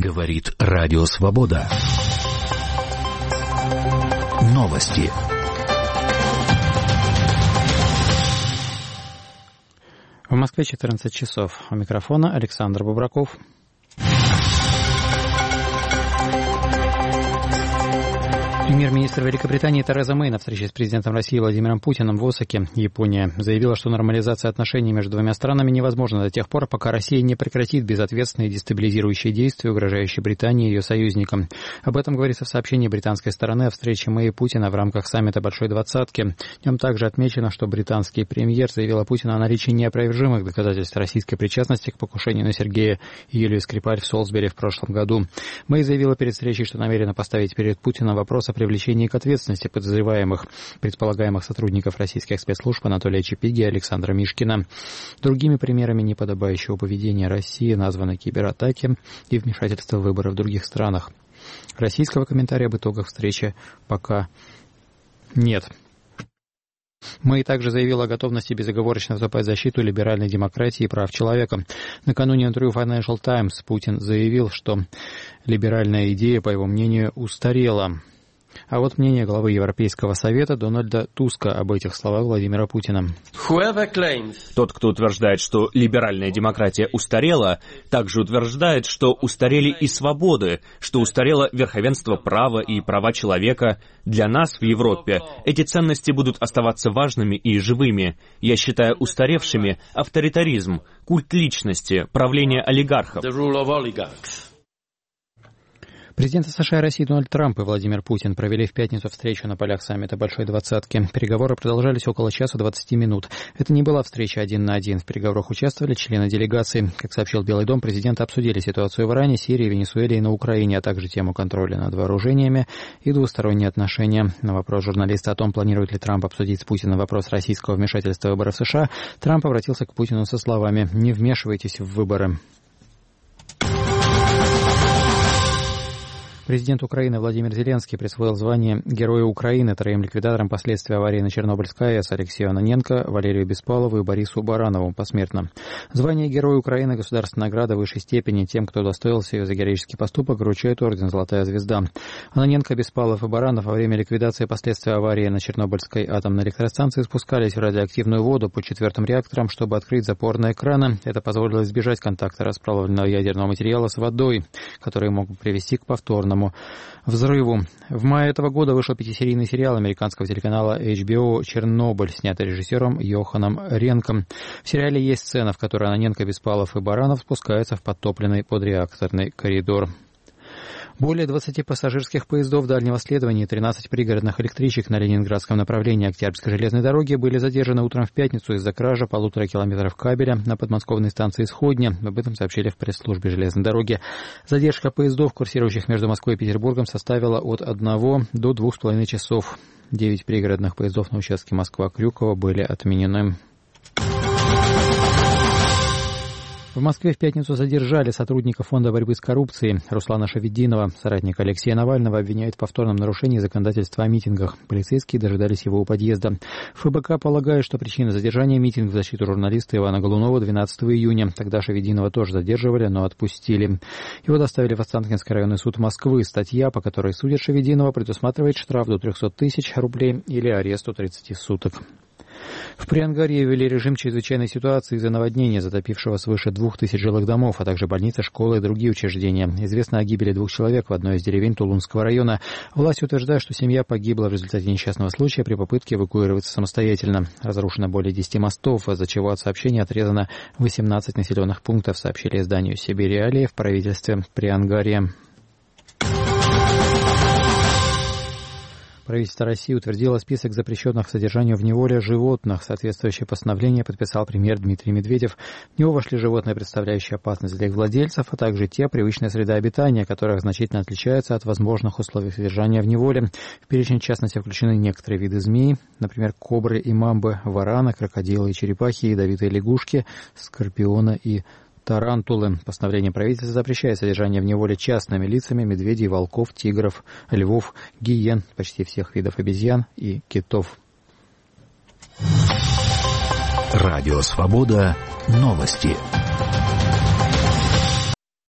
Говорит Радио Свобода. Новости. В Москве 14 часов. У микрофона Александр Бубраков. Премьер-министр Великобритании Тереза Мэй на встрече с президентом России Владимиром Путиным в Осаке, Япония, заявила, что нормализация отношений между двумя странами невозможна до тех пор, пока Россия не прекратит безответственные дестабилизирующие действия, угрожающие Британии и ее союзникам. Об этом говорится в сообщении британской стороны о встрече Мэй и Путина в рамках саммита Большой Двадцатки. В нем также отмечено, что британский премьер заявил о Путине о наличии неопровержимых доказательств российской причастности к покушению на Сергея и Юлию Скрипаль в Солсбери в прошлом году. Мэй заявила перед встречей, что намерена поставить перед Путиным вопрос о привлечении к ответственности подозреваемых, предполагаемых сотрудников российских спецслужб Анатолия Чапиги и Александра Мишкина. Другими примерами неподобающего поведения России названы кибератаки и вмешательство в выборы в других странах. Российского комментария об итогах встречи пока нет. Мэй также заявила о готовности безоговорочно вступать в защиту либеральной демократии и прав человека. Накануне интервью Financial Times Путин заявил, что либеральная идея, по его мнению, устарела. А вот мнение главы Европейского совета Дональда Туска об этих словах Владимира Путина. Тот, кто утверждает, что либеральная демократия устарела, также утверждает, что устарели и свободы, что устарело верховенство права и права человека. Для нас в Европе эти ценности будут оставаться важными и живыми. Я считаю устаревшими авторитаризм, культ личности, правление олигархов. Президенты США и России Дональд Трамп и Владимир Путин провели в пятницу встречу на полях саммита Большой Двадцатки. Переговоры продолжались около часа 20 минут. Это не была встреча один на один. В переговорах участвовали члены делегации. Как сообщил Белый дом, президенты обсудили ситуацию в Иране, Сирии, Венесуэле и на Украине, а также тему контроля над вооружениями и двусторонние отношения. На вопрос журналиста о том, планирует ли Трамп обсудить с Путиным вопрос российского вмешательства в выборы в США, Трамп обратился к Путину со словами: «Не вмешивайтесь в выборы». Президент Украины Владимир Зеленский присвоил звание Героя Украины троим ликвидаторам последствий аварии на Чернобыльской АЭС: Алексею Аноненко, Валерию Беспалову и Борису Баранову посмертно. Звание Героя Украины — государственная награда высшей степени. Тем, кто удостоился ее за героический поступок, вручает орден «Золотая звезда». Аноненко, Беспалов и Баранов во время ликвидации последствий аварии на Чернобыльской атомной электростанции спускались в радиоактивную воду по 4-м реакторам, чтобы открыть запорные краны. Это позволило избежать контакта расплавленного ядерного материала с водой, который мог бы привести к повторному взрыву. В мае этого года вышел 5-серийный сериал американского телеканала HBO «Чернобыль», снятый режиссером Йоханом Ренком. В сериале есть сцена, в которой Аноненко, Беспалов и Баранов спускаются в подтопленный подреакторный коридор. Более 20 пассажирских поездов дальнего следования и 13 пригородных электричек на ленинградском направлении Октябрьской железной дороги были задержаны утром в пятницу из-за кражи 1,5 километров кабеля на подмосковной станции Сходня. Об этом сообщили в пресс-службе железной дороги. Задержка поездов, курсирующих между Москвой и Петербургом, составила от 1 до 2,5 часов. 9 пригородных поездов на участке Москва-Крюково были отменены. В Москве в пятницу задержали сотрудника Фонда борьбы с коррупцией Руслана Шаведдинова. Соратника Алексея Навального обвиняют в повторном нарушении законодательства о митингах. Полицейские дожидались его у подъезда. ФБК полагает, что причина задержания — митинг в защиту журналиста Ивана Голунова 12 июня. Тогда Шаведдинова тоже задерживали, но отпустили. Его доставили в Останкинский районный суд Москвы. Статья, по которой судят Шаведдинова, предусматривает штраф до 300 тысяч рублей или арест до 30 суток. В Приангарье ввели режим чрезвычайной ситуации из-за наводнения, затопившего свыше 2000 жилых домов, а также больницы, школы и другие учреждения. Известно о гибели 2 человек в одной из деревень Тулунского района. Власти утверждают, что семья погибла в результате несчастного случая при попытке эвакуироваться самостоятельно. Разрушено более 10 мостов, из-за чего от сообщения отрезано 18 населенных пунктов, сообщили изданию «Сибирь Реалии» в правительстве Приангарья. Правительство России утвердило список запрещенных к содержанию в неволе животных. Соответствующее постановление подписал премьер Дмитрий Медведев. В него вошли животные, представляющие опасность для их владельцев, а также те, привычная среда обитания, которых значительно отличается от возможных условий содержания в неволе. В перечень, в частности, включены некоторые виды змей, например, кобры и мамбы, вараны, крокодилы и черепахи, ядовитые лягушки, скорпионы и тарантулы. Постановление правительства запрещает содержание в неволе частными лицами медведей, волков, тигров, львов, гиен, почти всех видов обезьян и китов. Радио Свобода. Новости.